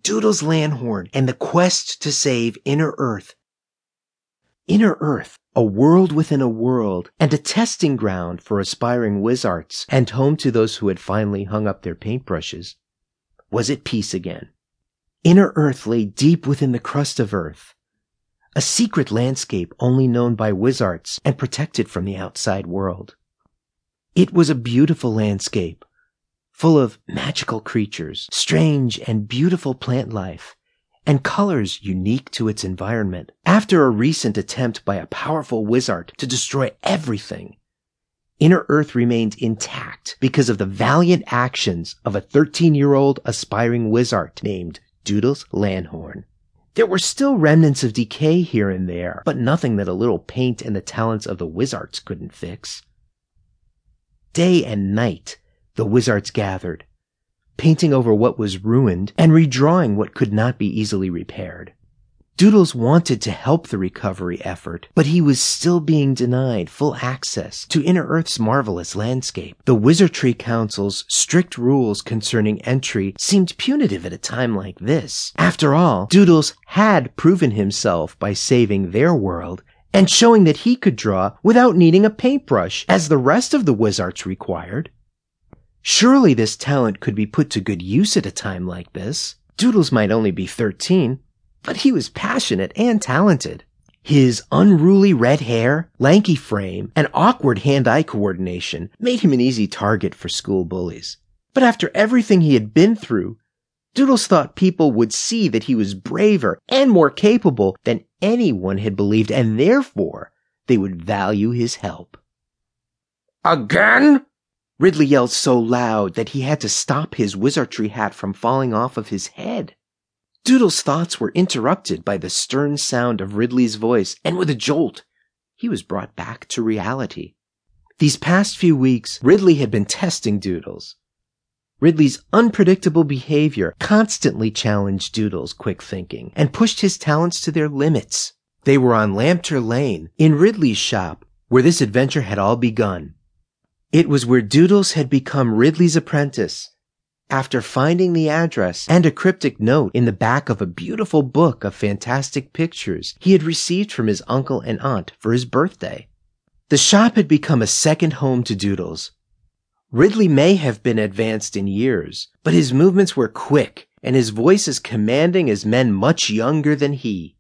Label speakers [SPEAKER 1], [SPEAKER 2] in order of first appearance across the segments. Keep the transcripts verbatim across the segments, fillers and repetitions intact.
[SPEAKER 1] Doodles Lanhorn and the quest to save Inner Earth. Inner Earth, a world within a world, and a testing ground for aspiring wizards, and home to those who had finally hung up their paintbrushes, was at peace again. Inner Earth lay deep within the crust of Earth, a secret landscape only known by wizards and protected from the outside world. It was a beautiful landscape, full of magical creatures, strange and beautiful plant life, and colors unique to its environment. After a recent attempt by a powerful wizard to destroy everything, Inner Earth remained intact because of the valiant actions of a thirteen-year-old aspiring wizard named Doodles Lanhorn. There were still remnants of decay here and there, but nothing that a little paint and the talents of the wizards couldn't fix. Day and night, the wizards gathered, painting over what was ruined and redrawing what could not be easily repaired. Doodles wanted to help the recovery effort, but he was still being denied full access to Inner Earth's marvelous landscape. The Wizardry Council's strict rules concerning entry seemed punitive at a time like this. After all, Doodles had proven himself by saving their world and showing that he could draw without needing a paintbrush, as the rest of the wizards required. Surely this talent could be put to good use at a time like this. Doodles might only be thirteen, but he was passionate and talented. His unruly red hair, lanky frame, and awkward hand-eye coordination made him an easy target for school bullies. But after everything he had been through, Doodles thought people would see that he was braver and more capable than anyone had believed, and therefore they would value his help. "Again?" Ridley yelled so loud that he had to stop his wizardry hat from falling off of his head. Doodles' thoughts were interrupted by the stern sound of Ridley's voice, and with a jolt, he was brought back to reality. These past few weeks, Ridley had been testing Doodles. Ridley's unpredictable behavior constantly challenged Doodles' quick thinking and pushed his talents to their limits. They were on Lambter Lane, in Ridley's shop, where this adventure had all begun. It was where Doodles had become Ridley's apprentice, after finding the address and a cryptic note in the back of a beautiful book of fantastic pictures he had received from his uncle and aunt for his birthday. The shop had become a second home to Doodles. Ridley may have been advanced in years, but his movements were quick and his voice as commanding as men much younger than he.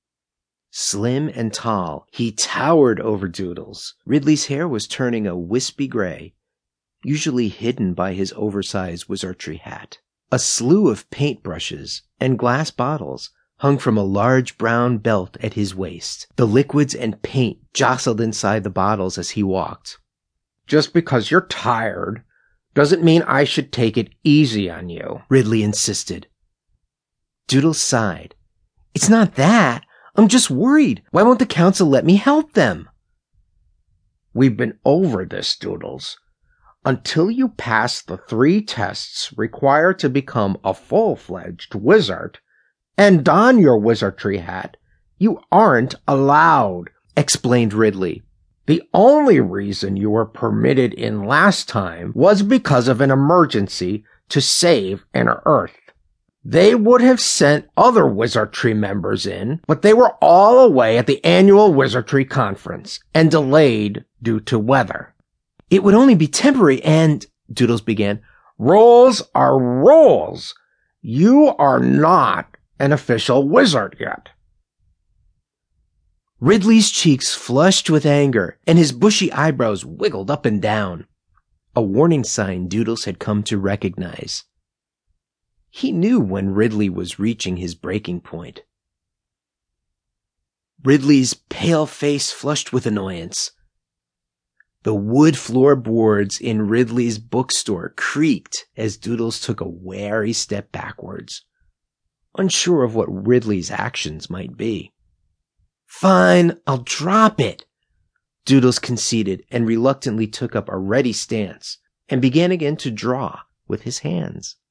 [SPEAKER 1] Slim and tall, he towered over Doodles. Ridley's hair was turning a wispy gray, usually hidden by his oversized wizardry hat. A slew of paintbrushes and glass bottles hung from a large brown belt at his waist. The liquids and paint jostled inside the bottles as he walked.
[SPEAKER 2] "Just because you're tired doesn't mean I should take it easy on you,"
[SPEAKER 1] Ridley insisted. Doodles sighed. "It's not that. I'm just worried. Why won't the council let me help them?"
[SPEAKER 2] "We've been over this, Doodles. Until you pass the three tests required to become a full-fledged wizard and don your wizardry hat, you aren't allowed," explained Ridley. "The only reason you were permitted in last time was because of an emergency to save Inner Earth. They would have sent other wizardry members in, but they were all away at the annual wizardry conference and delayed due to weather."
[SPEAKER 1] "It would only be temporary and—" Doodles began.
[SPEAKER 2] "Rules are rules. You are not an official wizard yet."
[SPEAKER 1] Ridley's cheeks flushed with anger, and his bushy eyebrows wiggled up and down. A warning sign Doodles had come to recognize. He knew when Ridley was reaching his breaking point. Ridley's pale face flushed with annoyance. The wood floorboards in Ridley's bookstore creaked as Doodles took a wary step backwards, unsure of what Ridley's actions might be. "Fine, I'll drop it," Doodles conceded and reluctantly took up a ready stance and began again to draw with his hands.